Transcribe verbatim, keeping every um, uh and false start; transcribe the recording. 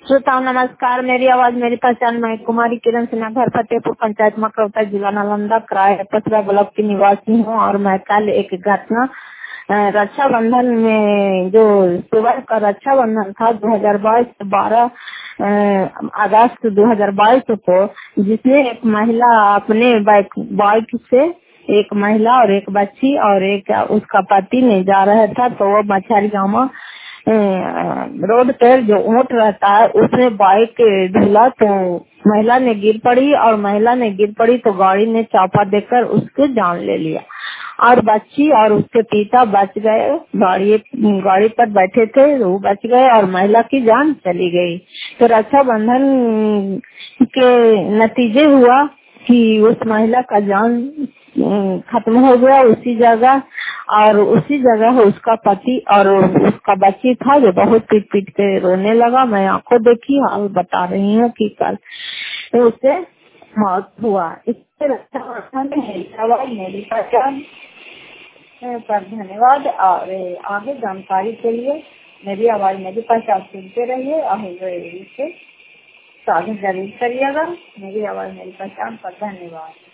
श्रोताओं नमस्कार। मेरी आवाज मेरी पहचान मैं कुमारी किरण सिन्हा, घर फतेहपुर, पंचायत मकरौता, जिला नालंदा, क्राय पथरा ब्लॉक की निवासी हूँ। और मैं कल एक घटना रक्षाबंधन में, जो सुबह का रक्षाबंधन था दो हज़ार बाईस बारह अगस्त दो हज़ार बाईस को, जिसमें एक महिला अपने बाइक बाइक से एक महिला और एक बच्ची और एक उसका पति ने जा रहा था, तो वो मछली गाँव रोड पर जो ऊंट रहता है उसने बाइक ढूला तो महिला ने गिर पड़ी और महिला ने गिर पड़ी तो गाड़ी ने चापा देकर उसकी जान ले लिया और बच्ची और उसके पिता बच गए। गाड़ी गाड़ी पर बैठे थे, वो बच गए और महिला की जान चली गई। तो रक्षाबंधन के नतीजे हुआ कि उस महिला का जान खत्म हो गया उसी जगह, और उसी जगह उसका पति और उसका बच्ची था जो बहुत पीट पीट के रोने लगा। मैं आंखों देखी और बता रही हूँ कि कल उससे मौत हुआ। इससे रक्षाबंधन में मेरी पहचान पर धन्यवाद। और आगे जानकारी के लिए मेरी आवाज मेरी पहचान सुनते रहिए और इसे साझा जरूर करिएगा। मेरी आवाज मेरी पहचान पर धन्यवाद।